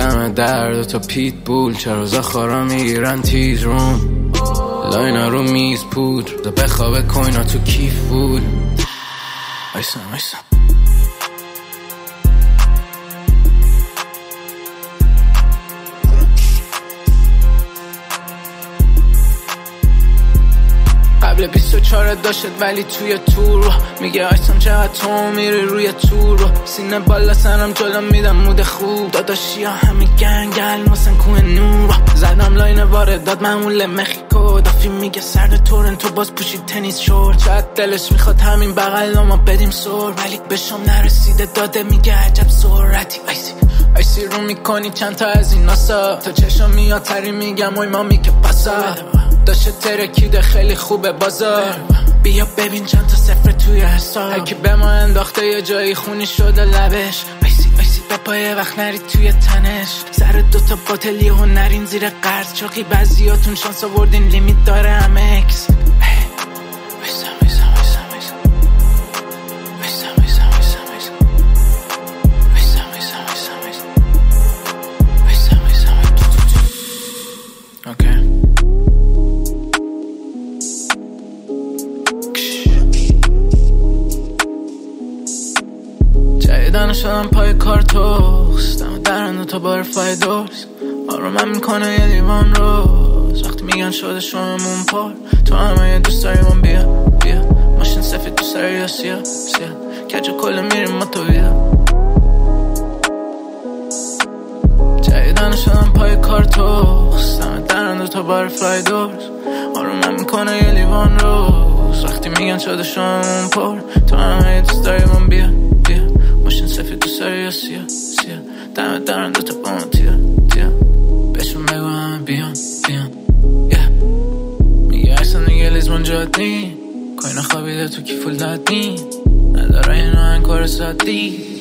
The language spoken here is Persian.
دم درد تا پیت بول، چرا زخارا میگیرن تیز روم، لاینا رو میز پودر، دا بخوابه کوینا تو کیف بود. وایسا قبل 24 داشت ولی توی تور رو میگه آیسم چقدر تو میری روی تور رو، سینه بالا سرم جلو میدم مود خوب، داداشی ها همه گنگل واسن کوه نور رو زدم لاین واردات معمول مخیکو، دافی میگه سرد تورنتو باز پوشید تنیس شورت، شاید دلش میخواد همین بغل ما بدیم سر، ولی به شام نرسیده داده میگه عجب سرعتی. آیسی رو میکنی چند تا از این ناسا، تا چشم میاد تری میگم اوی مامی که پاسا، داشته ترکیده خیلی خوبه بازار، بیا ببین چند تا صفر توی حساب، هرکی به ما انداخته یه جایی خونی شده لبش، آیسی به پای وقت نری توی تنش، سر دوتا باتلی و نرین زیر قرض، چاقی بعضیاتون شانس آوردین لیمیت داره همه اکس. جدیدن شدم پای کار توست، دم درنده تا بار فایدورز، آرومم میکنه یه لیوان روز، وقتی میگن شده شممون پر، تو همه یه دوست داری من بیا ماشین سفید دوست داری یا سیاه کج کل میریم ما تو بیا. جدیدن شدم پای کار توست، دم درنده تا بار فایدورز، آرومم میکنه یه لیوان روز، وقتی میگن شده شممون پر، تو همه یه دوست داری من بیا ماشین سفید دوست داری یا سیاه دمت درنده تا با من تیا بهشون بگو همه بیان میگه اصلا دیگه لیزبون جادی کوینا خوابیده تو کیفول دادی نداره اینو انکار سادی.